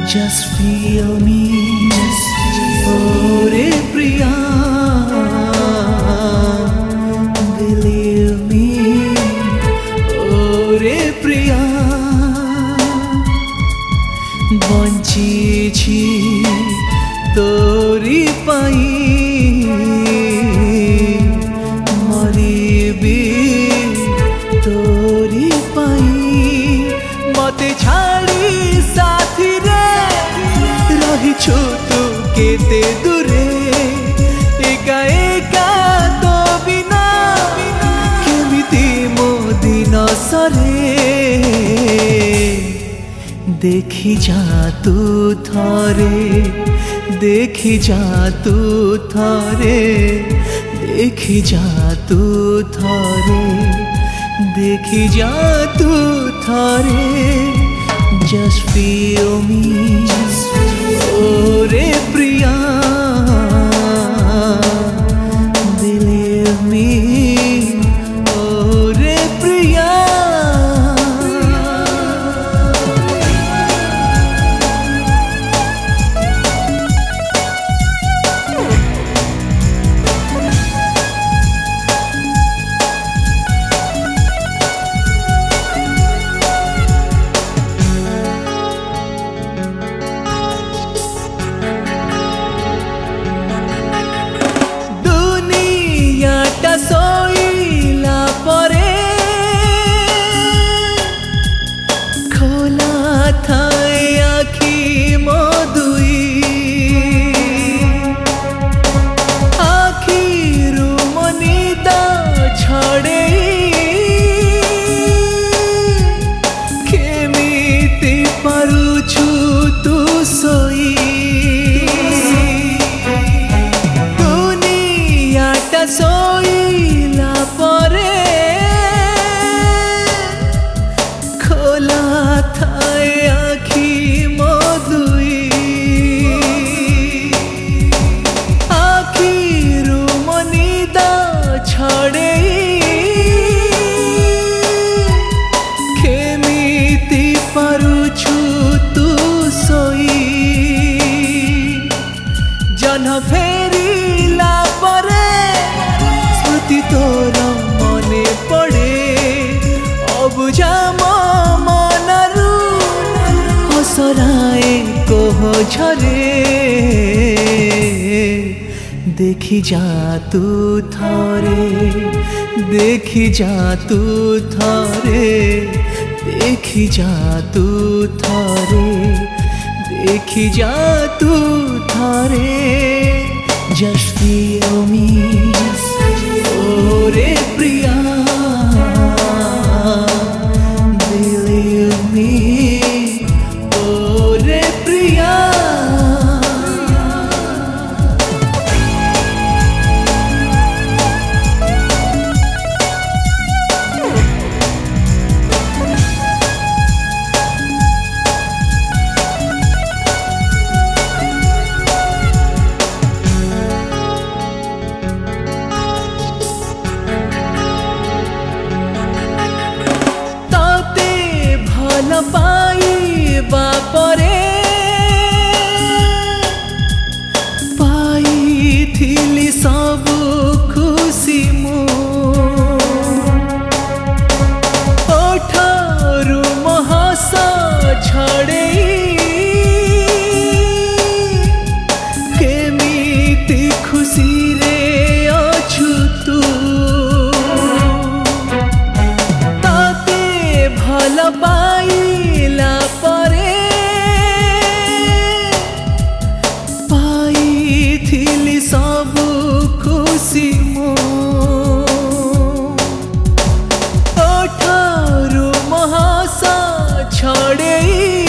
Just feel me, oh re priya, believe me, oh re priya, बंचिछि तोरी पाई, मरिबी तोरी पाई, मते छाड़ी साथी रे रहिछु तू केते दूरे, एका एका तो बिना केमिति मो दिन सरे, देखी जा तू थारे, देखी जा तू थारे, देखी जा तू थारे, देखी जा तू थारे, just feel me, oh re priya, believe me, oh re priya. सोईला परे खोला थाए आखी मधुई, आखिरु मनिदा छड़े केमिति पारुछु तू सोई, दुनियाटा सोई परे खोला थाए आखी मधुई, आखिरु मनिदा छड़े केमिति पारुछु तू सोई, जन फेरिला परे स्मृति तोर मने पड़े, अबुझा मो मनरु हसराए कोह झरे, देखी जा तू थारे, देखी जा तू थारे, देखी जा तू थारे, देखी जा तू थारे, just feel me, oh re priya, believe me, oh re priya. भल पाइबा परे पाइथिली सबु खुशी मु, ओठरु महस छड़े केमिति खुशी रे अछु तू, ताते भल पाइला परे पाइथिली सबु खुशी मु, ओठरु महस छड़े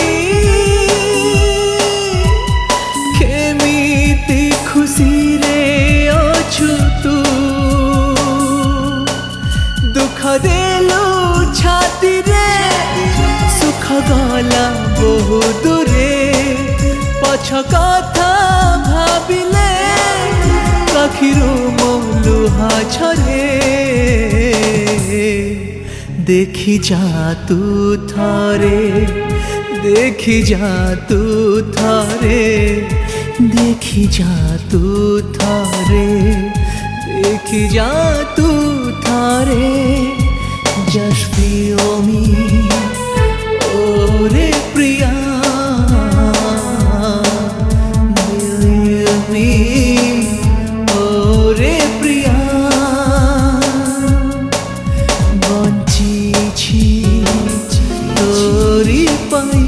केमिति खुशी रे अछु तू, दुख देलु छाती रे सुख गला बहु दूरे, पछ कथा भाबिले आखिरु मो लुहा छरे, देखी जा तू थारे, देखी जा तू थारे देखी जा तू थारे देखी जा तू थारे just feel me oh re priya believe me oh re priya bonchi tori pai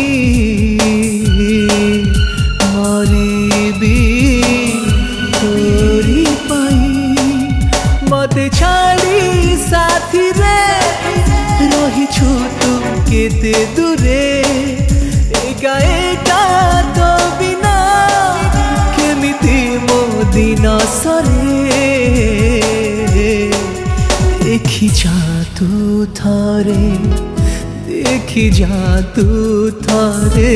मते छाड़ी साथी रे रही छु तू केते दूरे एका एका तो बिना केमिति मो दिन सरे देखी जा तू थारे देखी जा तू थारे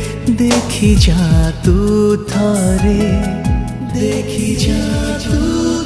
देखी जा तू थारे देखी जा तू